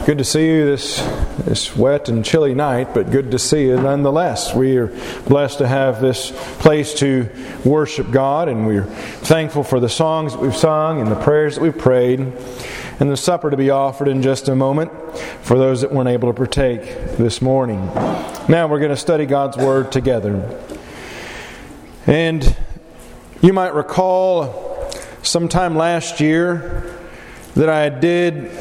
Good to see you this wet and chilly night, but good to see you nonetheless. We are blessed to have this place to worship God, and we're thankful for the songs that we've sung and the prayers that we've prayed, and the supper to be offered in just a moment for those that weren't able to partake this morning. Now we're going to study God's Word together. And you might recall sometime last year that I did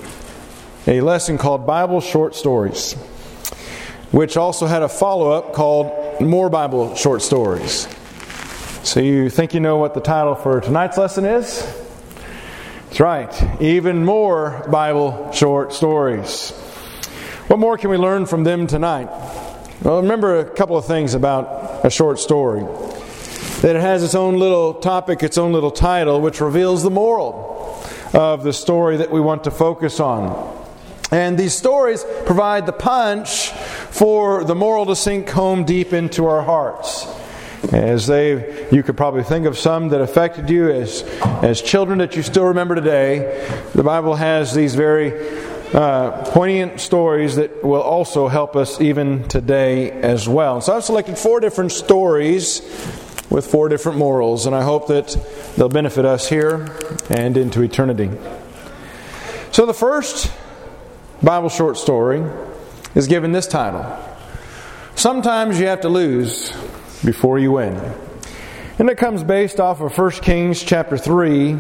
a lesson called Bible Short Stories, which also had a follow-up called More Bible Short Stories. So you think you know what the title for tonight's lesson is? That's right, Even More Bible Short Stories. What more can we learn from them tonight? Well, remember a couple of things about a short story. That it has its own little topic, its own little title, which reveals the moral of the story that we want to focus on. And these stories provide the punch for the moral to sink home deep into our hearts. You could probably think of some that affected you as children that you still remember today. The Bible has these very poignant stories that will also help us even today as well. And so I've selected 4 different stories with 4 different morals, and I hope that they'll benefit us here and into eternity. So the first Bible short story is given this title: Sometimes You Have to Lose Before You Win. And it comes based off of 1 Kings chapter 3,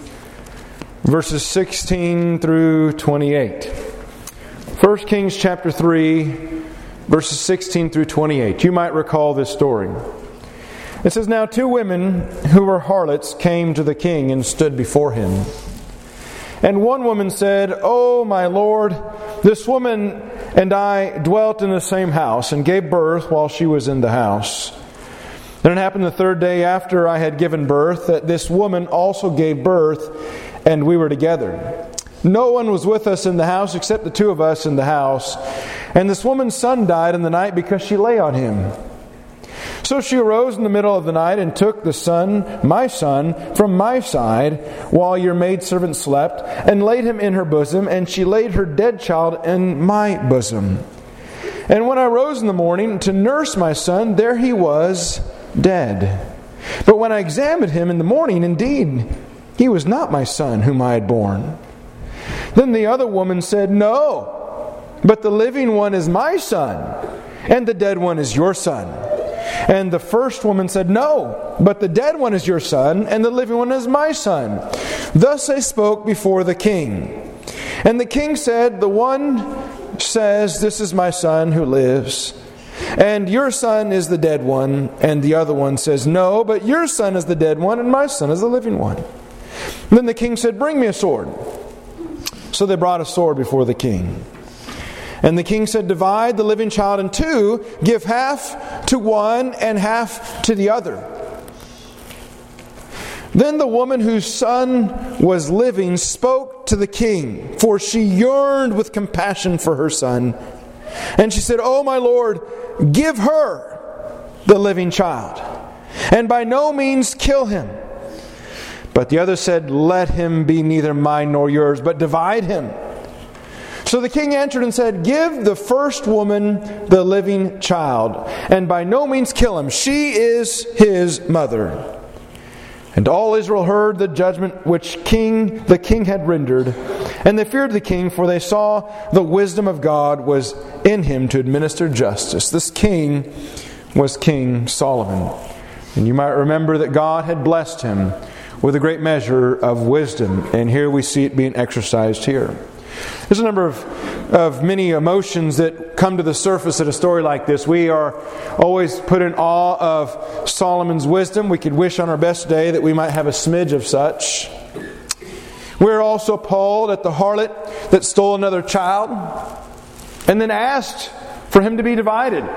verses 16 through 28. 1 Kings chapter 3, verses 16 through 28. You might recall this story. It says, Now 2 women who were harlots came to the king and stood before him. And one woman said, "Oh, my lord, this woman and I dwelt in the same house and gave birth while she was in the house. And it happened the 3rd day after I had given birth that this woman also gave birth, and we were together. No one was with us in the house except the 2 of us in the house. And this woman's son died in the night because she lay on him. So she arose in the middle of the night and took the son, my son, from my side, while your maidservant slept, and laid him in her bosom, and she laid her dead child in my bosom. And when I rose in the morning to nurse my son, there he was, dead. But when I examined him in the morning, indeed, he was not my son whom I had born. Then the other woman said, No, but the living one is my son, and the dead one is your son. And the first woman said, No, but the dead one is your son, and the living one is my son. Thus they spoke before the king. And the king said, The one says, This is my son who lives, and your son is the dead one. And the other one says, No, but your son is the dead one, and my son is the living one. And then the king said, Bring me a sword. So they brought a sword before the king. And the king said, Divide the living child in 2, give half to one and half to the other. Then the woman whose son was living spoke to the king, for she yearned with compassion for her son. And she said, Oh, my lord, give her the living child, and by no means kill him. But the other said, Let him be neither mine nor yours, but divide him. So the king answered and said, Give the first woman the living child, and by no means kill him. She is his mother. And all Israel heard the judgment which the king had rendered. And they feared the king, for they saw the wisdom of God was in him to administer justice. This king was King Solomon. And you might remember that God had blessed him with a great measure of wisdom. And here we see it being exercised here. There's a number of many emotions that come to the surface at a story like this. We are always put in awe of Solomon's wisdom. We could wish on our best day that we might have a smidge of such. We're also appalled at the harlot that stole another child and then asked for him to be divided.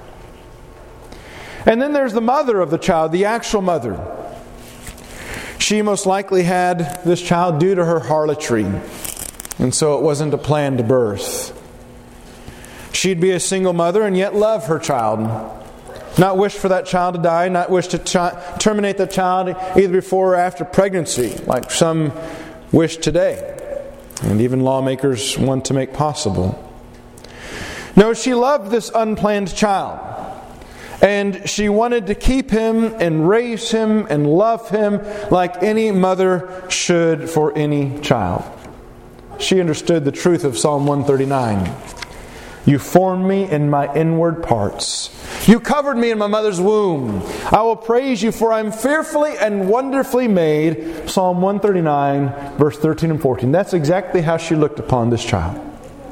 And then there's the mother of the child, the actual mother. She most likely had this child due to her harlotry. And so it wasn't a planned birth. She'd be a single mother and yet love her child. Not wish for that child to die, not wish to terminate the child either before or after pregnancy, like some wish today. and even lawmakers want to make possible. No, she loved this unplanned child. And she wanted to keep him and raise him and love him like any mother should for any child. She understood the truth of Psalm 139. You formed me in my inward parts. You covered me in my mother's womb. I will praise you, for I am fearfully and wonderfully made. Psalm 139, verse 13 and 14. That's exactly how she looked upon this child.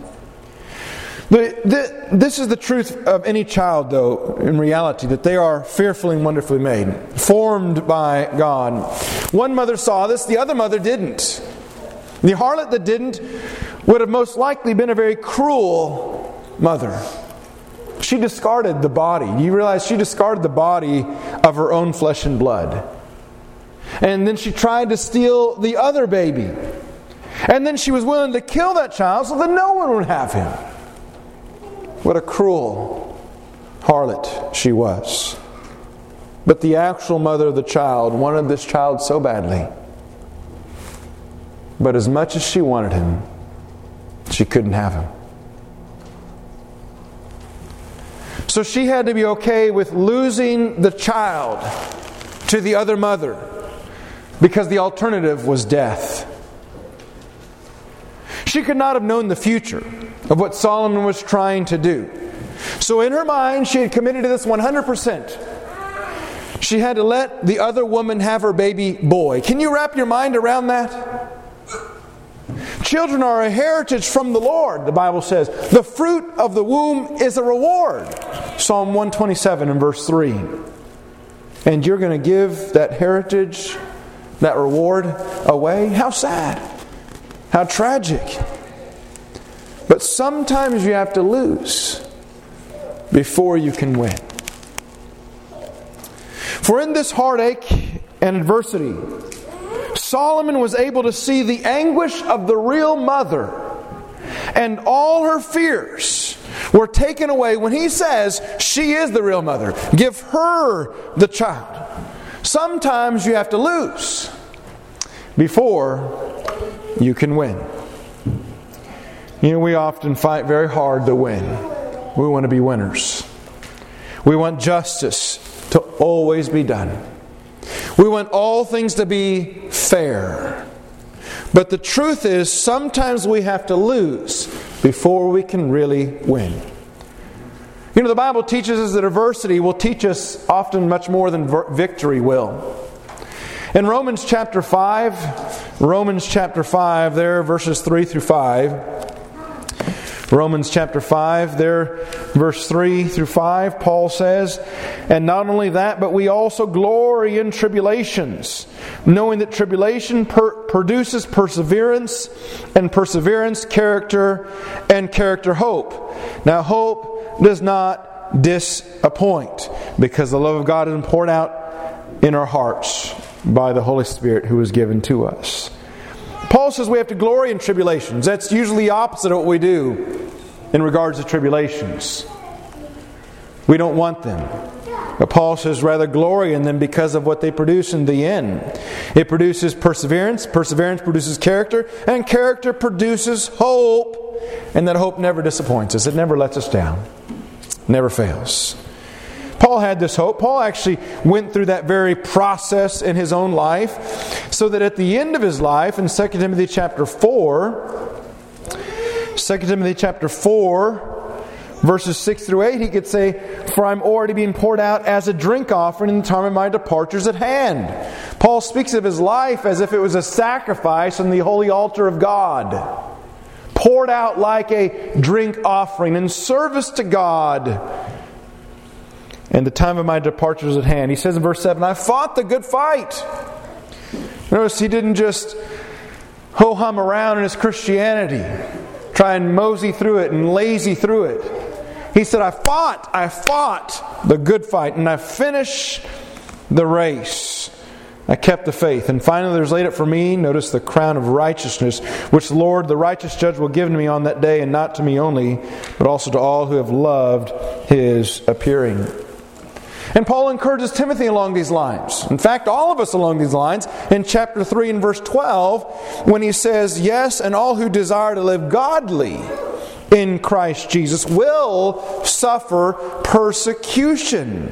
This is the truth of any child, though, in reality, that they are fearfully and wonderfully made, formed by God. One mother saw this, the other mother didn't. The harlot that didn't would have most likely been a very cruel mother. She discarded the body. You realize she discarded the body of her own flesh and blood. And then she tried to steal the other baby. And then she was willing to kill that child so that no one would have him. What a cruel harlot she was. But the actual mother of the child wanted this child so badly. But as much as she wanted him, she couldn't have him. So she had to be okay with losing the child to the other mother, because the alternative was death. She could not have known the future of what Solomon was trying to do. So in her mind, she had committed to this 100%. She had to let the other woman have her baby boy. Can you wrap your mind around that? Children are a heritage from the Lord, the Bible says. The fruit of the womb is a reward. Psalm 127 and verse 3. And you're going to give that heritage, that reward away? How sad. How tragic. But sometimes you have to lose before you can win. For in this heartache and adversity, Solomon was able to see the anguish of the real mother, and all her fears were taken away when he says she is the real mother. Give her the child. Sometimes you have to lose before you can win. You know, we often fight very hard to win. We want to be winners. We want justice to always be done. We want all things to be fair. But the truth is, sometimes we have to lose before we can really win. You know, the Bible teaches us that adversity will teach us often much more than victory will. In Romans chapter 5, there, verses 3 through 5. Romans chapter 5, there, verse 3 through 5, Paul says, and not only that, but we also glory in tribulations, knowing that tribulation produces perseverance, and perseverance, character, and character, hope. Now, hope does not disappoint, because the love of God is poured out in our hearts by the Holy Spirit who is given to us. Paul says we have to glory in tribulations. That's usually the opposite of what we do in regards to tribulations. We don't want them. But Paul says rather glory in them because of what they produce in the end. It produces perseverance. Perseverance produces character. And character produces hope. And that hope never disappoints us. It never lets us down. Never fails. Paul had this hope. Paul actually went through that very process in his own life, so that at the end of his life, in 2 Timothy chapter 4, verses 6 through 8, he could say, for I'm already being poured out as a drink offering in the time of my departure is at hand. Paul speaks of his life as if it was a sacrifice on the holy altar of God, poured out like a drink offering in service to God. And the time of my departure is at hand. He says in verse 7, I fought the good fight. Notice he didn't just ho-hum around in his Christianity, try and mosey through it and lazy through it. He said, I fought the good fight, and I finished the race. I kept the faith. And finally there's laid up for me, notice, the crown of righteousness, which the Lord, the righteous judge, will give to me on that day, and not to me only, but also to all who have loved His appearing. And Paul encourages Timothy along these lines. In fact, all of us along these lines in chapter 3 and verse 12 when he says, yes, and all who desire to live godly in Christ Jesus will suffer persecution.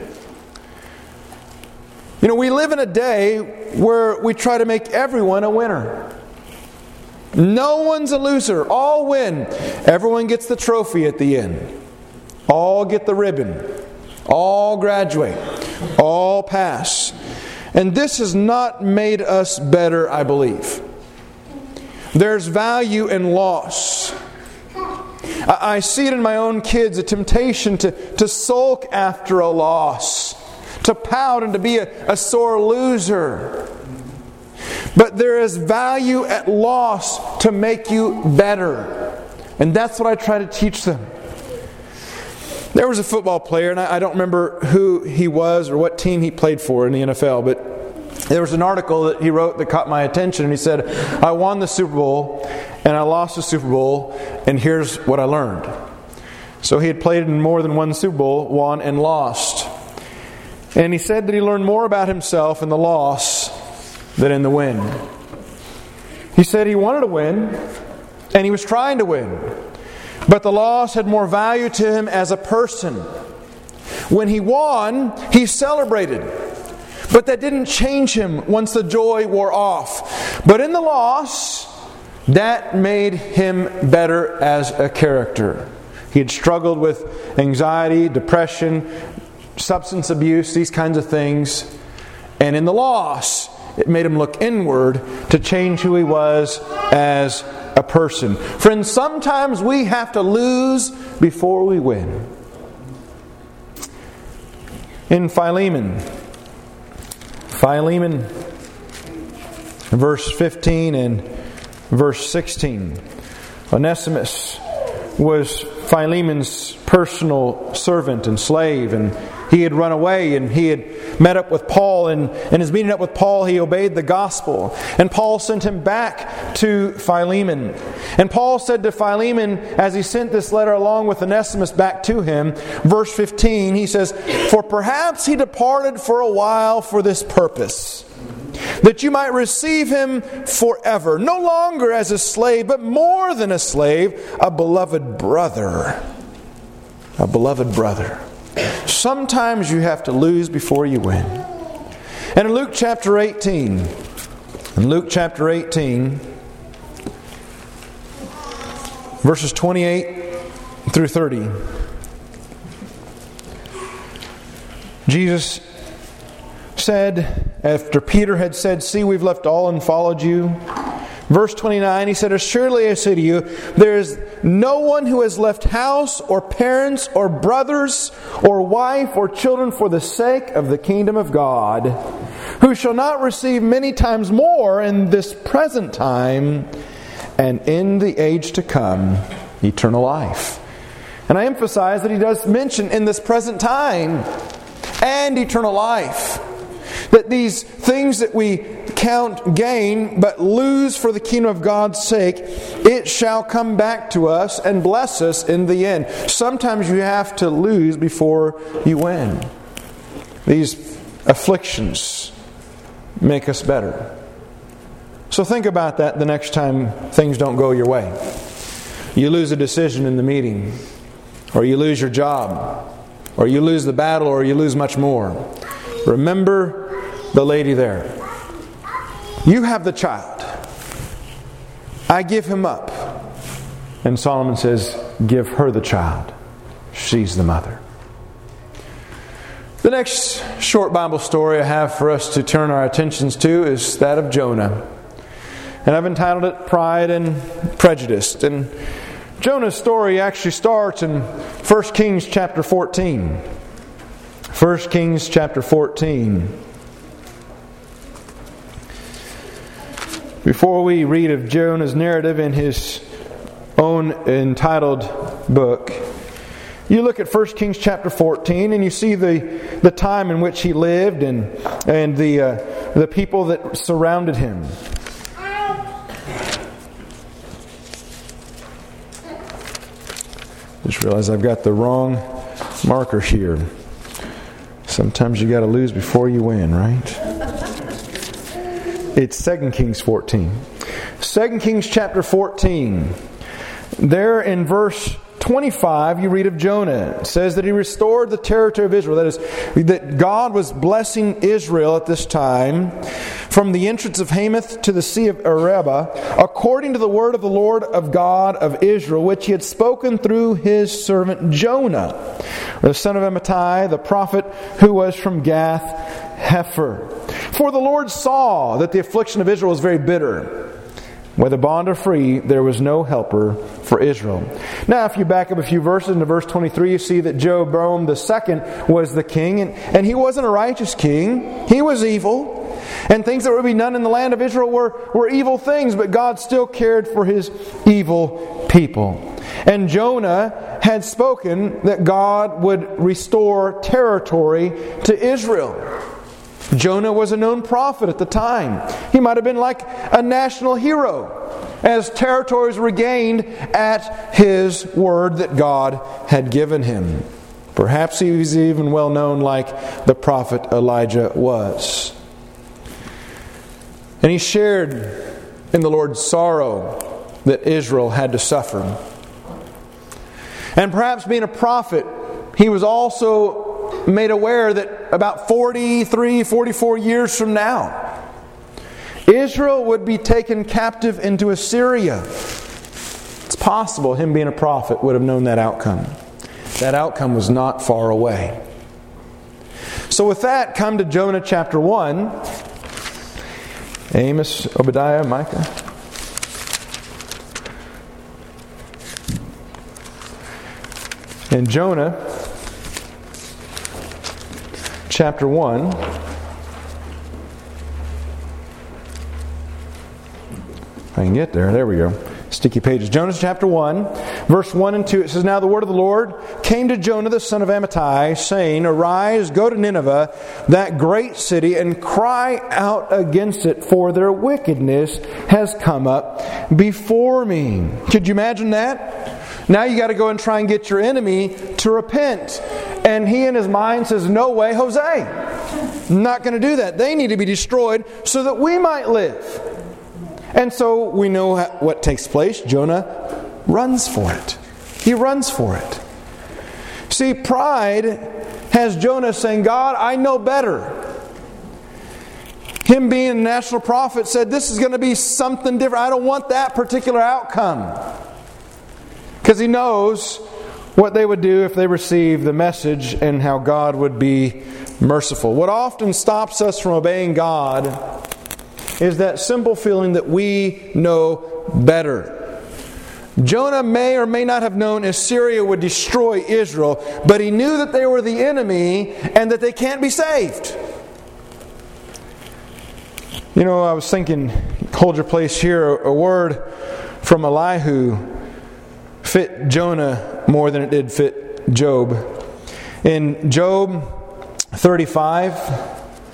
You know, we live in a day where we try to make everyone a winner. No one's a loser. All win. Everyone gets the trophy at the end. All get the ribbon. All graduate. All pass. And this has not made us better, I believe. There's value in loss. I see it in my own kids, a temptation to sulk after a loss, to pout and to be a sore loser. But there is value at loss to make you better. And that's what I try to teach them. There was a football player, and I don't remember who he was or what team he played for in the NFL, but there was an article that he wrote that caught my attention, and he said, I won the Super Bowl, and I lost the Super Bowl, and here's what I learned. So he had played in more than one Super Bowl, won and lost. And he said that he learned more about himself in the loss than in the win. He said he wanted to win, and he was trying to win. But the loss had more value to him as a person. When he won, he celebrated. But that didn't change him once the joy wore off. But in the loss, that made him better as a character. He had struggled with anxiety, depression, substance abuse, these kinds of things. And in the loss, it made him look inward to change who he was as a person. Friends, sometimes we have to lose before we win. In Philemon, verse 15 and verse 16, Onesimus was Philemon's personal servant and slave, and he had run away, and he had met up with Paul, and in his meeting up with Paul, he obeyed the gospel. And Paul sent him back to Philemon. And Paul said to Philemon, as he sent this letter along with Onesimus back to him, verse 15, he says, for perhaps he departed for a while for this purpose, that you might receive him forever, no longer as a slave, but more than a slave, a beloved brother. A beloved brother. Sometimes you have to lose before you win. And in Luke chapter 18, verses 28 through 30, Jesus said, after Peter had said, see, we've left all and followed you. Verse 29, he said, assuredly I say to you, there is no one who has left house or parents or brothers or wife or children for the sake of the kingdom of God, who shall not receive many times more in this present time and in the age to come eternal life. And I emphasize that he does mention in this present time and eternal life. That these things that we count gain but lose for the kingdom of God's sake, it shall come back to us and bless us in the end. Sometimes you have to lose before you win. These afflictions make us better. So think about that the next time things don't go your way. You lose a decision in the meeting, or you lose your job, or you lose the battle, or you lose much more. Remember the lady there. You have the child. I give him up. And Solomon says, give her the child. She's the mother. The next short Bible story I have for us to turn our attentions to is that of Jonah. And I've entitled it Pride and Prejudice. And Jonah's story actually starts in 1 Kings chapter 14. 1 Kings chapter 14. Before we read of Jonah's narrative in his own entitled book, you look at 1 Kings chapter 14 and you see the time in which he lived and the people that surrounded him. Just realized I've got the wrong marker here. Sometimes you got to lose before you win, right? It's 2 Kings 14. 2 Kings chapter 14. There in verse 25, you read of Jonah. It says that he restored the territory of Israel. That is, that God was blessing Israel at this time from the entrance of Hamath to the Sea of Arabah, according to the word of the Lord of God of Israel, which he had spoken through his servant Jonah, the son of Amittai, the prophet who was from Gath Hepher. For the Lord saw that the affliction of Israel was very bitter. Whether bond or free, there was no helper for Israel. Now, if you back up a few verses into verse 23, you see that Jeroboam II was the king, and he wasn't a righteous king. He was evil. And things that were to be done in the land of Israel were evil things, but God still cared for His evil people. And Jonah had spoken that God would restore territory to Israel. Jonah was a known prophet at the time. He might have been like a national hero as territories were regained at his word that God had given him. Perhaps he was even well known like the prophet Elijah was. And he shared in the Lord's sorrow that Israel had to suffer. And perhaps being a prophet, he was also made aware that about 44 years from now, Israel would be taken captive into Assyria. It's possible him being a prophet would have known that outcome. That outcome was not far away. So with that, come to Jonah chapter 1. Amos, Obadiah, Micah. And Jonah chapter 1. I can get there. There we go. Sticky pages. Jonah chapter 1, verse 1 and 2. It says, Now the word of the Lord came to Jonah the son of Amittai, saying, Arise, go to Nineveh, that great city, and cry out against it, for their wickedness has come up before me. Could you imagine that? Now you got to go and try and get your enemy to repent. And he in his mind says, no way, Jose. I'm not going to do that. They need to be destroyed so that we might live. And so we know what takes place. Jonah runs for it. He runs for it. See, pride has Jonah saying, God, I know better. Him being a national prophet said, this is going to be something different. I don't want that particular outcome. Because he knows what they would do if they received the message and how God would be merciful. What often stops us from obeying God is that simple feeling that we know better. Jonah may or may not have known Assyria would destroy Israel, but he knew that they were the enemy and that they can't be saved. You know, I was thinking, hold your place here, a word from Elihu fit Jonah more than it did fit Job. In Job 35,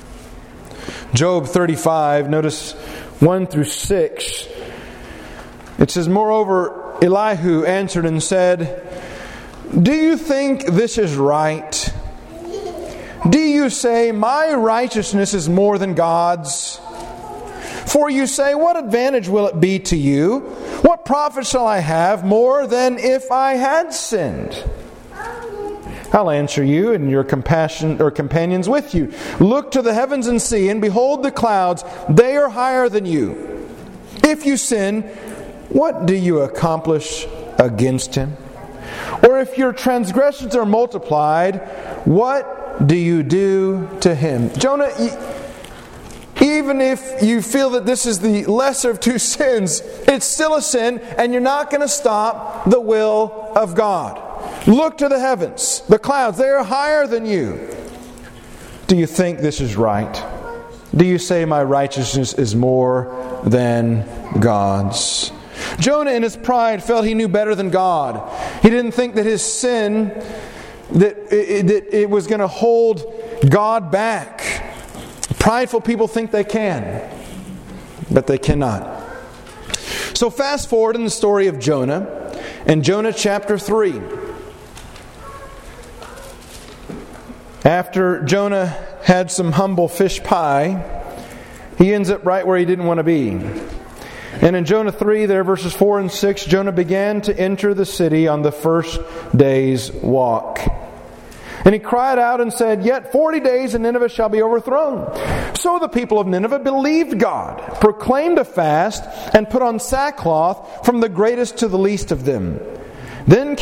notice 1 through 6, it says, Moreover, Elihu answered and said, Do you think this is right? Do you say, My righteousness is more than God's? For you say, What advantage will it be to you? What profit shall I have more than if I had sinned? I'll answer you and your companions with you. Look to the heavens and see, and behold the clouds, they are higher than you. If you sin, what do you accomplish against Him? Or if your transgressions are multiplied, what do you do to Him? Jonah, even if you feel that this is the lesser of two sins, it's still a sin, and you're not going to stop the will of God. Look to the heavens, the clouds, they are higher than you. Do you think this is right? Do you say my righteousness is more than God's? Jonah in his pride felt he knew better than God. He didn't think that his sin, that it was going to hold God back. Prideful people think they can, but they cannot. So fast forward in the story of Jonah, in Jonah chapter 3. After Jonah had some humble fish pie, he ends up right where he didn't want to be. And in Jonah 3, there, verses 4 and 6, Jonah began to enter the city on the first day's walk. And he cried out and said, "Yet 40 days and Nineveh shall be overthrown." So the people of Nineveh believed God, proclaimed a fast, and put on sackcloth from the greatest to the least of them. Then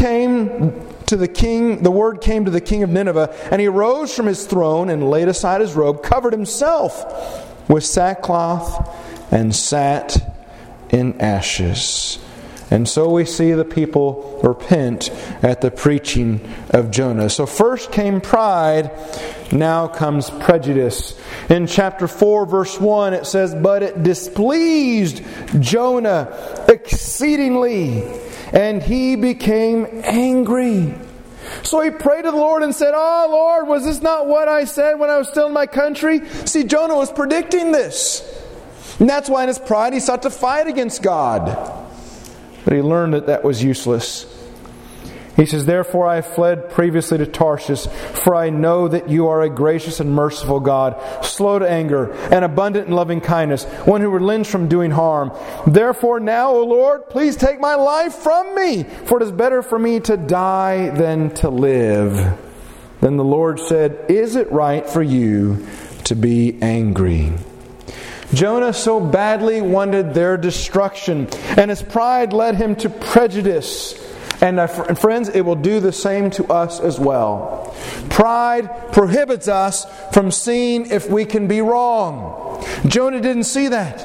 the word came to the king of Nineveh, and he rose from his throne and laid aside his robe, covered himself with sackcloth, and sat in ashes. And so we see the people repent at the preaching of Jonah. So first came pride, now comes prejudice. In chapter 4, verse 1, it says, "But it displeased Jonah exceedingly, and he became angry. So he prayed to the Lord and said, 'Oh Lord, was this not what I said when I was still in my country?'" See, Jonah was predicting this. And that's why in his pride he sought to fight against God. But he learned that was useless. He says, "Therefore I fled previously to Tarshish, for I know that you are a gracious and merciful God, slow to anger, and abundant in loving kindness, one who relents from doing harm. Therefore now, O Lord, please take my life from me, for it is better for me to die than to live." Then the Lord said, "Is it right for you to be angry?" Jonah so badly wanted their destruction, and his pride led him to prejudice. And friends, it will do the same to us as well. Pride prohibits us from seeing if we can be wrong. Jonah didn't see that.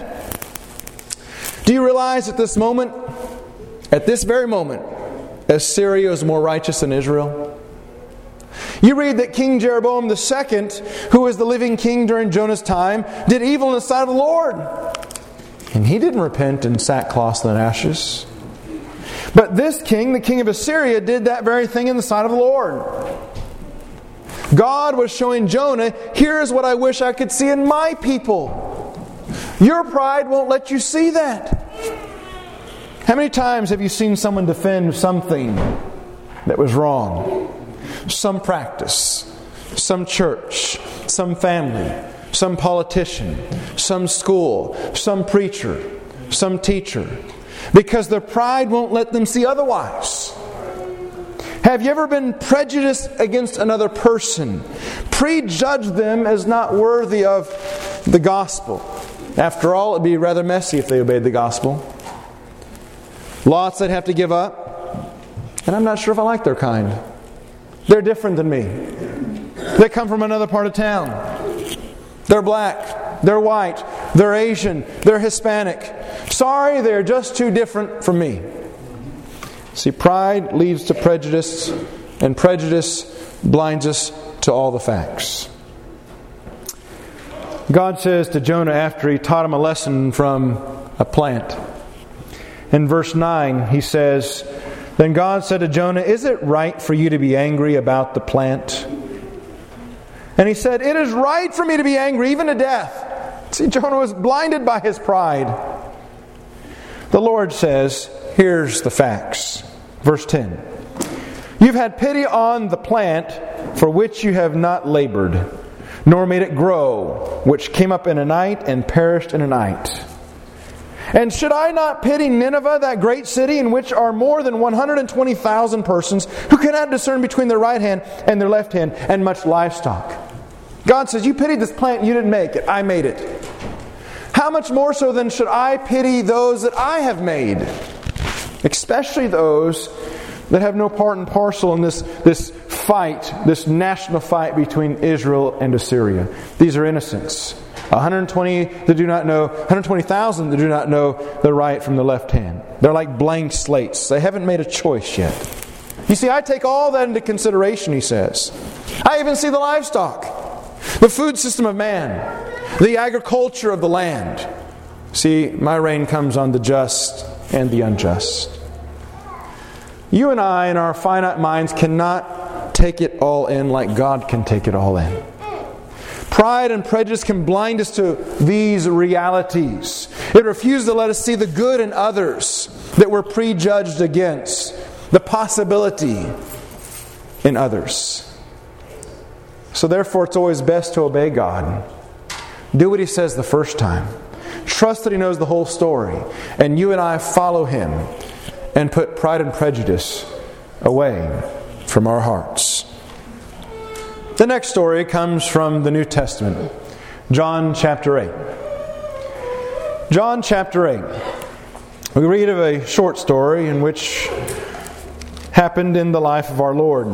Do you realize at this very moment, Assyria is more righteous than Israel? You read that King Jeroboam II, who was the living king during Jonah's time, did evil in the sight of the Lord. And he didn't repent in sackcloth and ashes. But this king, the king of Assyria, did that very thing in the sight of the Lord. God was showing Jonah, here's what I wish I could see in my people. Your pride won't let you see that. How many times have you seen someone defend something that was wrong? Some practice, some church, some family, some politician, some school, some preacher, some teacher. Because their pride won't let them see otherwise. Have you ever been prejudiced against another person? Prejudged them as not worthy of the gospel. After all, it would be rather messy if they obeyed the gospel. Lots they'd have to give up. And I'm not sure if I like their kind. They're different than me. They come from another part of town. They're black. They're white. They're Asian. They're Hispanic. Sorry, they're just too different from me. See, pride leads to prejudice, and prejudice blinds us to all the facts. God says to Jonah after he taught him a lesson from a plant. In verse 9, he says, "Then God said to Jonah, 'Is it right for you to be angry about the plant?' And he said, 'It is right for me to be angry, even to death.'" See, Jonah was blinded by his pride. The Lord says, here's the facts. Verse 10. "You've had pity on the plant for which you have not labored, nor made it grow, which came up in a night and perished in a night. And should I not pity Nineveh, that great city in which are more than 120,000 persons who cannot discern between their right hand and their left hand, and much livestock?" God says, you pitied this plant, you didn't make it, I made it. How much more so then should I pity those that I have made? Especially those that have no part and parcel in this fight, this national fight between Israel and Assyria. These are innocents. 120,000 that do not know the right from the left hand. They're like blank slates. They haven't made a choice yet. You see, I take all that into consideration, he says. I even see the livestock, the food system of man, the agriculture of the land. See, my rain comes on the just and the unjust. You and I, in our finite minds, cannot take it all in like God can take it all in. Pride and prejudice can blind us to these realities. It refuses to let us see the good in others that we're prejudged against, the possibility in others. So therefore, it's always best to obey God. Do what He says the first time. Trust that He knows the whole story. And you and I follow Him and put pride and prejudice away from our hearts. The next story comes from the New Testament. John chapter 8. John chapter 8. We read of a short story in which happened in the life of our Lord.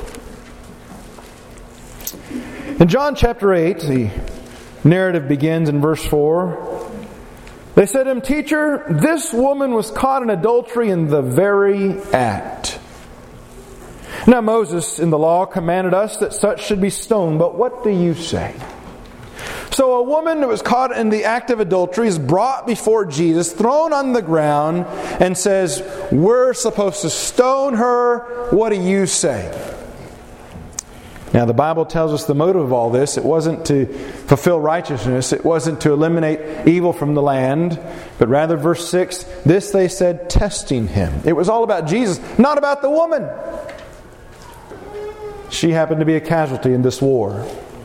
In John chapter 8, the narrative begins in verse 4. They said to Him, "Teacher, this woman was caught in adultery in the very act. Now Moses in the law commanded us that such should be stoned, but what do you say?" So a woman who was caught in the act of adultery is brought before Jesus, thrown on the ground, and says, "We're supposed to stone her. What do you say?" Now the Bible tells us the motive of all this. It wasn't to fulfill righteousness. It wasn't to eliminate evil from the land. But rather, verse 6, this they said, testing Him. It was all about Jesus, not about the woman. She happened to be a casualty in this war.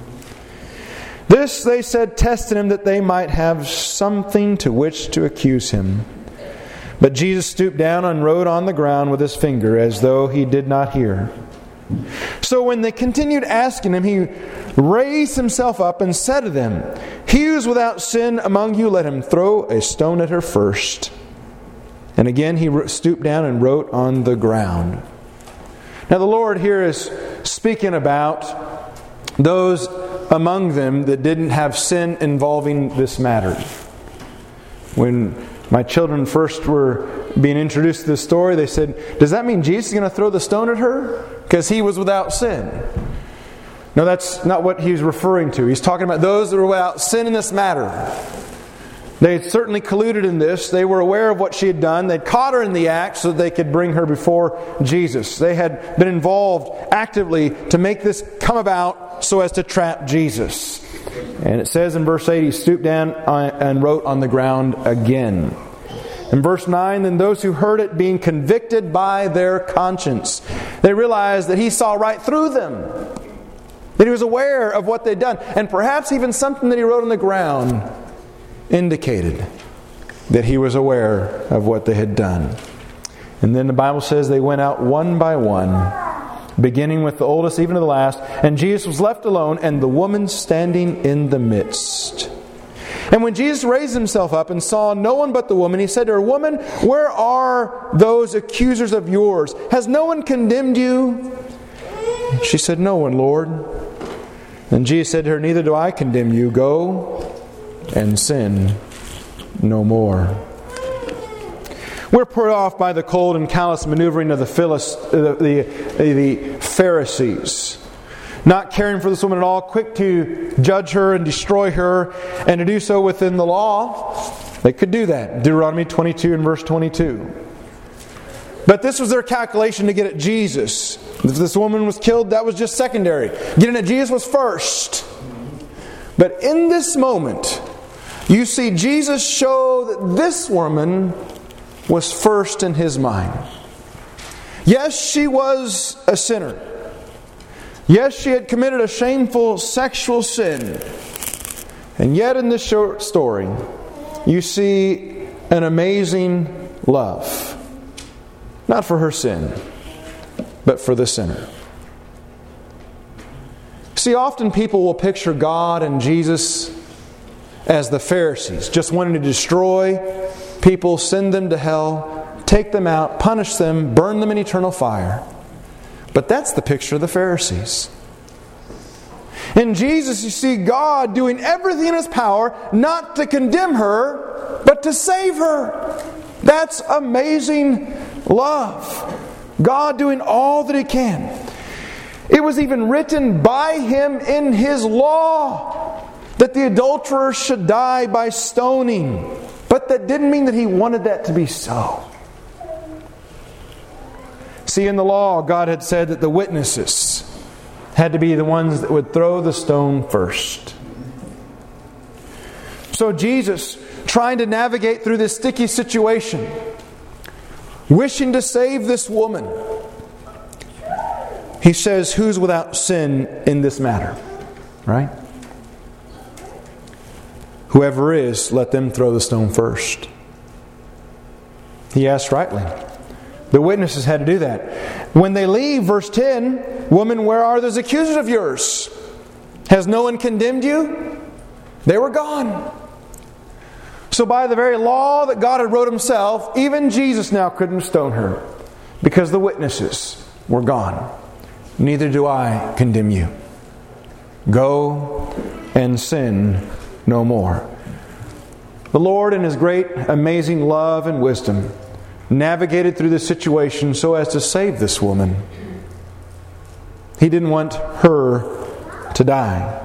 This they said, testing Him, that they might have something to which to accuse Him. But Jesus stooped down and wrote on the ground with His finger, as though He did not hear. So when they continued asking Him, He raised Himself up and said to them, "He who is without sin among you, let him throw a stone at her first." And again He stooped down and wrote on the ground. Now the Lord here is speaking about those among them that didn't have sin involving this matter. When my children first were being introduced to this story, they said, "Does that mean Jesus is going to throw the stone at her? Because He was without sin." No, that's not what He's referring to. He's talking about those that were without sin in this matter. They had certainly colluded in this. They were aware of what she had done. They'd caught her in the act so that they could bring her before Jesus. They had been involved actively to make this come about so as to trap Jesus. And it says in verse 8, He stooped down and wrote on the ground again. In verse 9, then those who heard it, being convicted by their conscience, they realized that He saw right through them. That He was aware of what they'd done. And perhaps even something that He wrote on the ground indicated that He was aware of what they had done. And then the Bible says they went out one by one, beginning with the oldest even to the last, and Jesus was left alone, and the woman standing in the midst. And when Jesus raised Himself up and saw no one but the woman, He said to her, "Woman, where are those accusers of yours? Has no one condemned you?" She said, "No one, Lord." And Jesus said to her, "Neither do I condemn you. Go and sin no more." We're put off by the cold and callous maneuvering of the Pharisees. Not caring for this woman at all, quick to judge her and destroy her, and to do so within the law. They could do that. Deuteronomy 22 and verse 22. But this was their calculation to get at Jesus. If this woman was killed, that was just secondary. Getting at Jesus was first. But in this moment, you see Jesus show that this woman was first in His mind. Yes, she was a sinner. Yes, she had committed a shameful sexual sin. And yet in this short story, you see an amazing love. Not for her sin, but for the sinner. See, often people will picture God and Jesus as the Pharisees, just wanting to destroy people, send them to hell, take them out, punish them, burn them in eternal fire. But that's the picture of the Pharisees. In Jesus, you see God doing everything in His power not to condemn her, but to save her. That's amazing love. God doing all that He can. It was even written by Him in His law that the adulterer should die by stoning. But that didn't mean that He wanted that to be so. See, in the law, God had said that the witnesses had to be the ones that would throw the stone first. So Jesus, trying to navigate through this sticky situation, wishing to save this woman, He says, who's without sin in this matter? right? Whoever is, let them throw the stone first. He asked rightly. The witnesses had to do that. When they leave, verse 10, woman, where are those accusers of yours? Has no one condemned you? They were gone. So by the very law that God had wrote Himself, even Jesus now couldn't stone her, because the witnesses were gone. Neither do I condemn you. Go and sin no more. The Lord, in His great, amazing love and wisdom, navigated through this situation so as to save this woman. He didn't want her to die.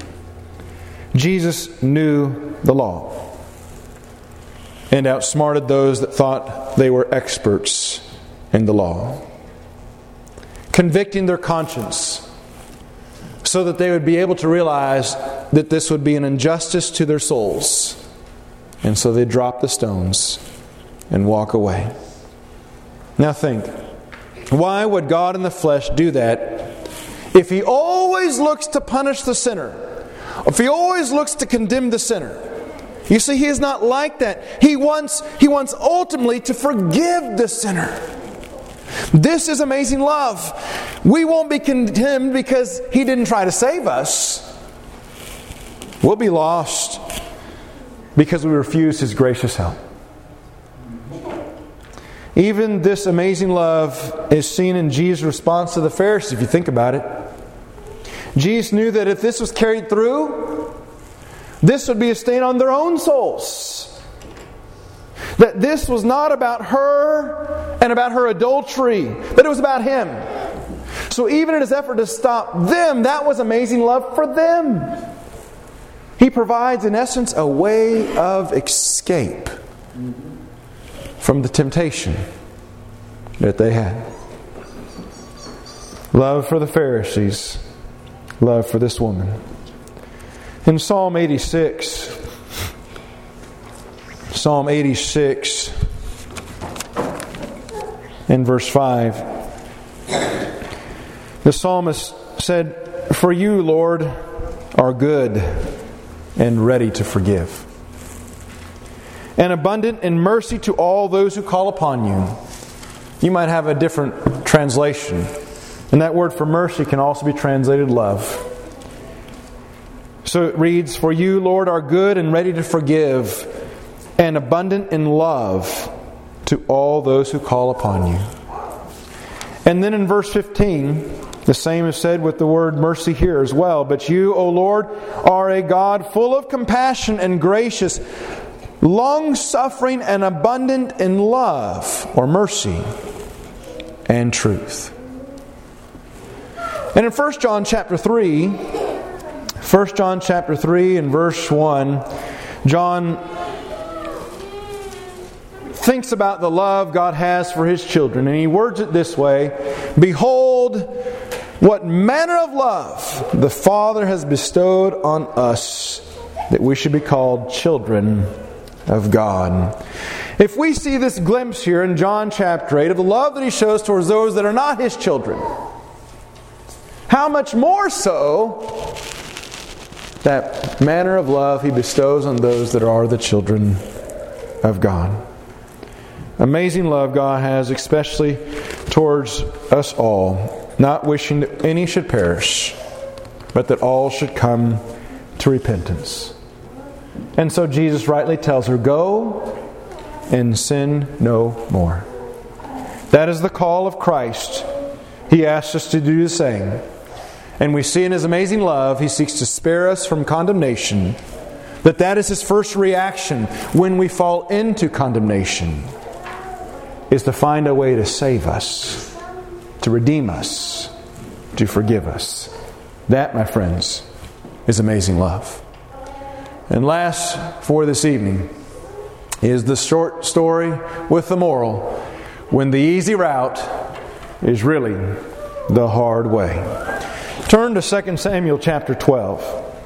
Jesus knew the law and outsmarted those that thought they were experts in the law, convicting their conscience so that they would be able to realize that this would be an injustice to their souls. And so they drop the stones and walk away. Now think, why would God in the flesh do that if He always looks to punish the sinner? If He always looks to condemn the sinner? You see, He is not like that. He wants ultimately to forgive the sinner. This is amazing love. We won't be condemned because He didn't try to save us. We'll be lost because we refuse His gracious help. Even this amazing love is seen in Jesus' response to the Pharisees, if you think about it. Jesus knew that if this was carried through, this would be a stain on their own souls. That this was not about her and about her adultery, but it was about Him. So even in His effort to stop them, that was amazing love for them. He provides, in essence, a way of escape from the temptation that they had. Love for the Pharisees, love for this woman. In Psalm 86, in verse 5, the psalmist said, "For you, Lord, are good and ready to forgive, and abundant in mercy to all those who call upon you." You might have a different translation. And that word for mercy can also be translated love. So it reads, "For you, Lord, are good and ready to forgive, and abundant in love to all those who call upon you." And then in verse 15, the same is said with the word mercy here as well. "But you, O Lord, are a God full of compassion and gracious, long-suffering and abundant in love," or mercy, "and truth." And in 1 John chapter 3 and verse 1, John thinks about the love God has for His children, and he words it this way: "Behold, what manner of love the Father has bestowed on us, that we should be called children of God." If we see this glimpse here in John chapter 8 of the love that He shows towards those that are not His children, how much more so that manner of love He bestows on those that are the children of God. Amazing love God has, especially towards us all, not wishing that any should perish, but that all should come to repentance. And so Jesus rightly tells her, "Go and sin no more." That is the call of Christ. He asks us to do the same. And we see in His amazing love, He seeks to spare us from condemnation. That is His first reaction when we fall into condemnation, is to find a way to save us, to redeem us, to forgive us. That, my friends, is amazing love. And last for this evening is the short story with the moral, when the easy route is really the hard way. Turn to 2 Samuel chapter 12.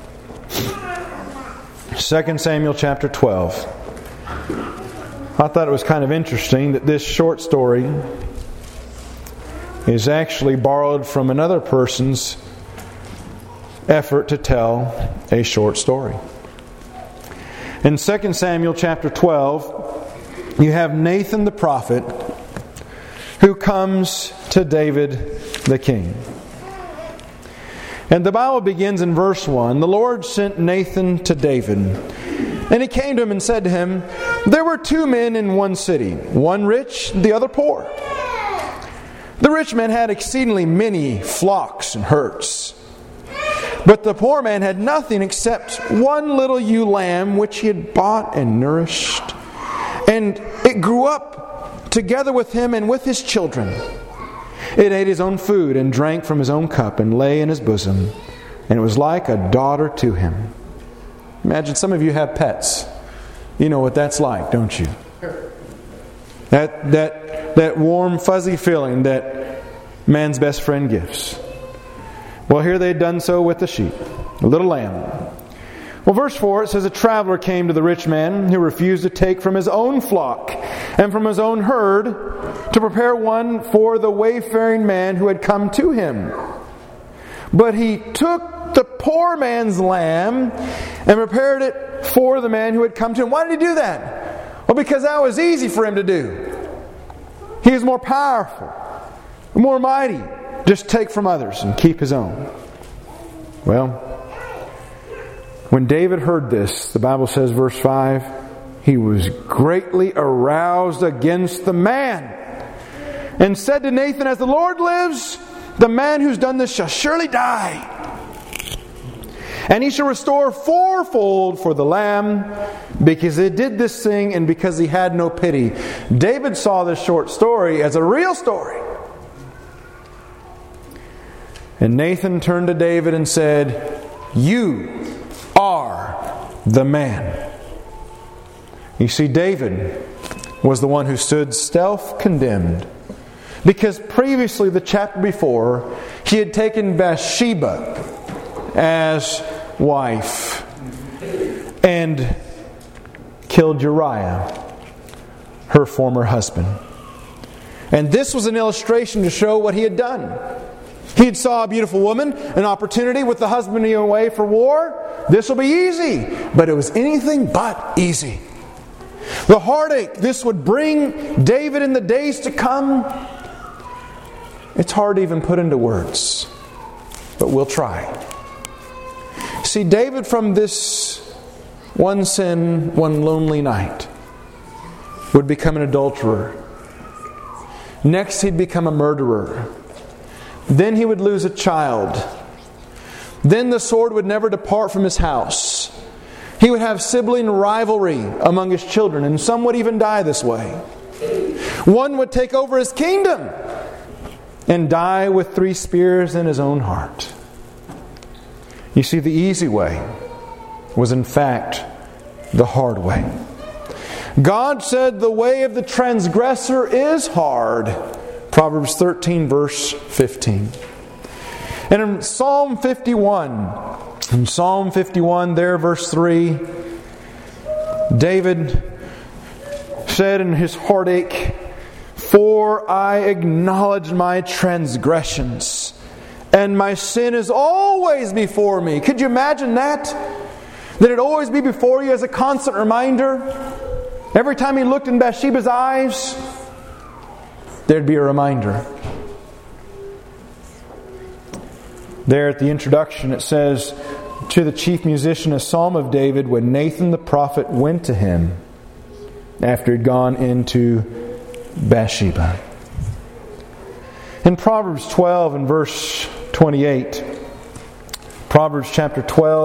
2 Samuel chapter 12. I thought it was kind of interesting that this short story is actually borrowed from another person's effort to tell a short story. In 2 Samuel chapter 12, you have Nathan the prophet who comes to David the king. And the Bible begins in verse 1. The Lord sent Nathan to David. And he came to him and said to him, there were two men in one city, one rich, the other poor. The rich man had exceedingly many flocks and herds. But the poor man had nothing except one little ewe lamb which he had bought and nourished. And it grew up together with him and with his children. It ate his own food and drank from his own cup and lay in his bosom. And it was like a daughter to him. Imagine some of you have pets. You know what that's like, don't you? That warm, fuzzy feeling that man's best friend gives. Well, here they had done so with the sheep, a little lamb. Well, verse 4, it says, a traveler came to the rich man who refused to take from his own flock and from his own herd to prepare one for the wayfaring man who had come to him. But he took the poor man's lamb and prepared it for the man who had come to him. Why did he do that? Well, because that was easy for him to do. He was more powerful, more mighty. Just take from others and keep his own. Well, when David heard this, the Bible says, verse 5, he was greatly aroused against the man and said to Nathan, as the Lord lives, the man who's done this shall surely die. And he shall restore fourfold for the lamb, because it did this thing and because he had no pity. David saw this short story as a real story. And Nathan turned to David and said, you are the man. You see, David was the one who stood self-condemned, because previously, the chapter before, he had taken Bathsheba as wife and killed Uriah, her former husband. And this was an illustration to show what he had done. He had saw a beautiful woman, an opportunity with the husband away for war. This will be easy. But it was anything but easy. The heartache this would bring David in the days to come, it's hard to even put into words. But we'll try. See, David, from this one sin, one lonely night, would become an adulterer. Next, he'd become a murderer. Then he would lose a child. Then the sword would never depart from his house. He would have sibling rivalry among his children, and some would even die this way. One would take over his kingdom and die with 3 spears in his own heart. You see, the easy way was in fact the hard way. God said the way of the transgressor is hard. Proverbs 13 verse 15. And in Psalm 51 there, verse 3, David said in his heartache, for I acknowledge my transgressions, and my sin is always before me. Could you imagine that? That it always be before you as a constant reminder? Every time he looked in Bathsheba's eyes, there'd be a reminder. There at the introduction it says, to the chief musician, a psalm of David, when Nathan the prophet went to him after he'd gone into Bathsheba. In Proverbs 12 and verse 28, Proverbs chapter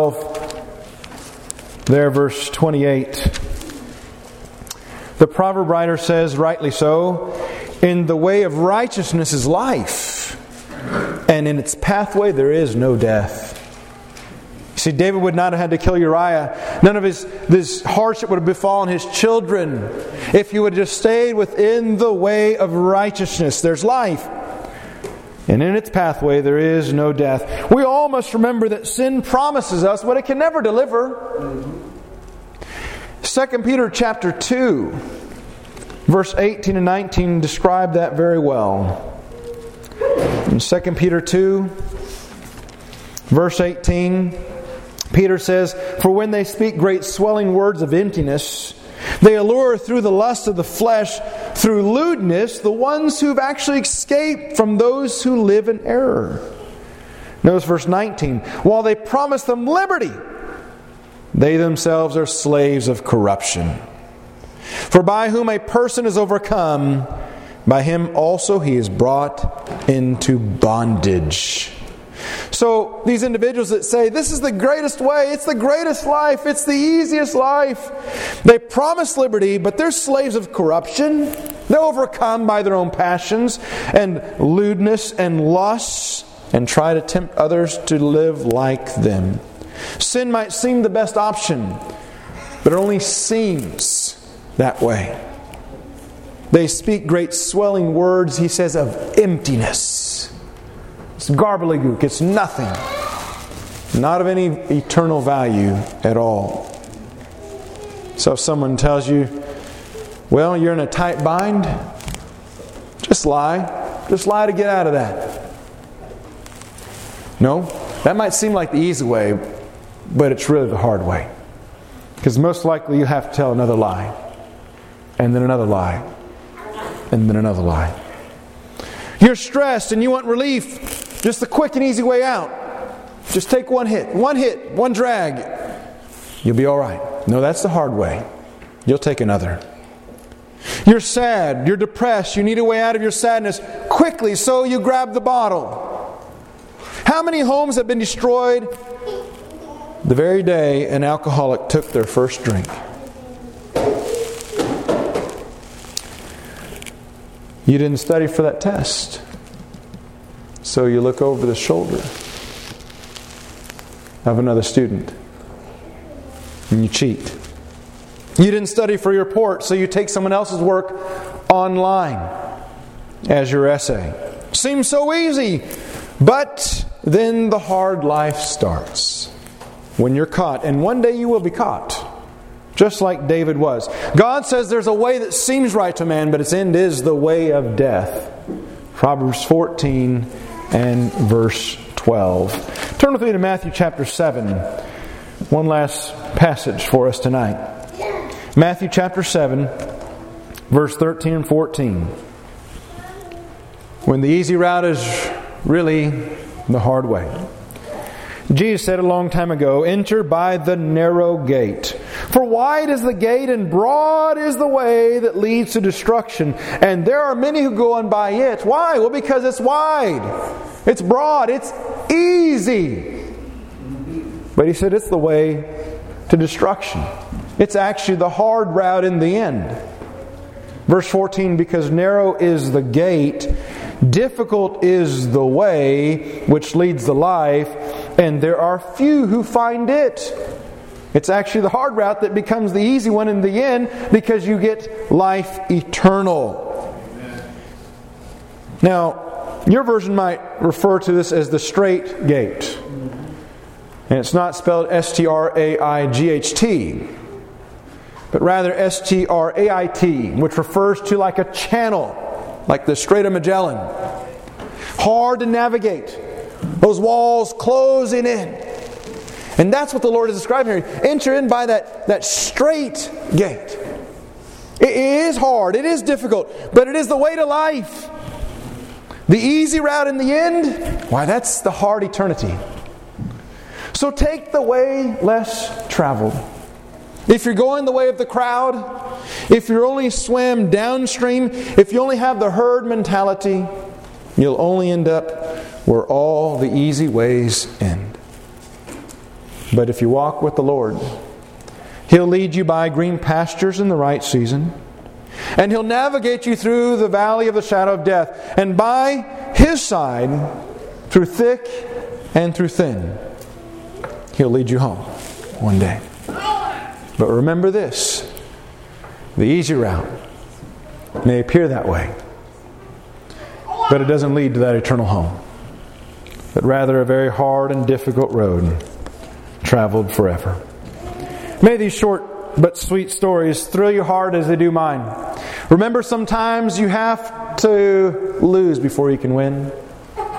12, there verse 28, the proverb writer says, rightly so, in the way of righteousness is life, and in its pathway there is no death. You see, David would not have had to kill Uriah. None of this hardship would have befallen his children if he would have just stayed within the way of righteousness. There's life, and in its pathway there is no death. We all must remember that sin promises us what it can never deliver. 2 Peter chapter 2, verse 18 and 19 describe that very well. In 2 Peter 2, Verse 18, Peter says, "For when they speak great swelling words of emptiness, they allure through the lust of the flesh, through lewdness, the ones who've actually escaped from those who live in error." Notice verse 19, "While they promise them liberty, they themselves are slaves of corruption. For by whom a person is overcome, by him also he is brought into bondage." So these individuals that say, this is the greatest way, it's the greatest life, it's the easiest life, they promise liberty, but they're slaves of corruption. They're overcome by their own passions and lewdness and lusts, and try to tempt others to live like them. Sin might seem the best option, but it only seems that way. They speak great swelling words, he says, of emptiness. It's garbledygook. It's nothing. Not of any eternal value at all. So if someone tells you, well, you're in a tight bind, just lie. Just lie to get out of that. No, that might seem like the easy way, but it's really the hard way. Because most likely you have to tell another lie. And then another lie. And then another lie. You're stressed and you want relief. Just the quick and easy way out. Just take one hit, one drag. You'll be all right. No, that's the hard way. You'll take another. You're sad, you're depressed, you need a way out of your sadness quickly, so you grab the bottle. How many homes have been destroyed the very day an alcoholic took their first drink? You didn't study for that test. So you look over the shoulder of another student and you cheat. You didn't study for your report, so you take someone else's work online as your essay. Seems so easy, but then the hard life starts when you're caught. And one day you will be caught, just like David was. God says there's a way that seems right to man, but its end is the way of death. Proverbs 14 and verse 12. Turn with me to Matthew chapter 7. One last passage for us tonight. Matthew chapter 7, verse 13 and 14. When the easy route is really the hard way. Jesus said a long time ago, "Enter by the narrow gate. For wide is the gate and broad is the way that leads to destruction. And there are many who go on by it." Why? Well, because it's wide. It's broad. It's easy. But he said it's the way to destruction. It's actually the hard route in the end. Verse 14, "Because narrow is the gate, difficult is the way which leads to life, and there are few who find it." It's actually the hard route that becomes the easy one in the end, because you get life eternal. Now, your version might refer to this as the straight gate. And it's not spelled S-T-R-A-I-G-H-T, but rather S-T-R-A-I-T, which refers to like a channel, like the Strait of Magellan. Hard to navigate. Those walls closing in. And that's what the Lord is describing here. Enter in by that straight gate. It is hard. It is difficult. But it is the way to life. The easy route in the end, why, that's the hard eternity. So take the way less traveled. If you're going the way of the crowd, if you only swim downstream, if you only have the herd mentality, you'll only end up where all the easy ways end. But if you walk with the Lord, He'll lead you by green pastures in the right season, and He'll navigate you through the valley of the shadow of death, and by His side, through thick and through thin, He'll lead you home one day. But remember this, the easy route may appear that way, but it doesn't lead to that eternal home, but rather a very hard and difficult road traveled forever. May these short but sweet stories thrill your heart as they do mine. Remember, sometimes you have to lose before you can win.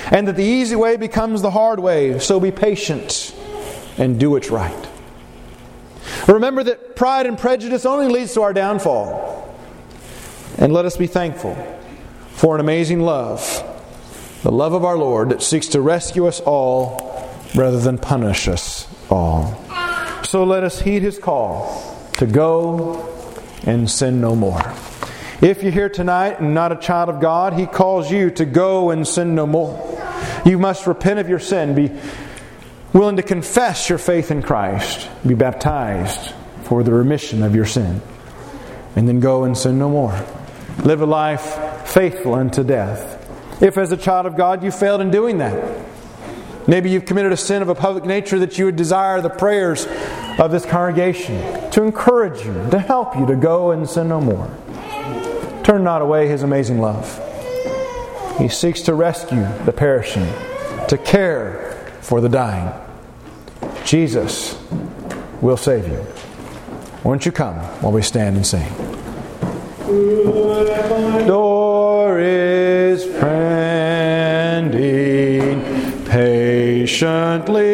and that the easy way becomes the hard way. So be patient and do what's right. Remember that pride and prejudice only leads to our downfall. And let us be thankful for an amazing love, the love of our Lord that seeks to rescue us all rather than punish us all. So let us heed His call to go and sin no more. If you're here tonight and not a child of God, He calls you to go and sin no more. You must repent of your sin, be willing to confess your faith in Christ, be baptized for the remission of your sin, and then go and sin no more. Live a life faithful unto death. If as a child of God you failed in doing that, maybe you've committed a sin of a public nature, that you would desire the prayers of this congregation to encourage you, to help you to go and sin no more. Turn not away His amazing love. He seeks to rescue the perishing, to care for the dying. Jesus will save you. Won't you come while we stand and sing? Door is pending patiently.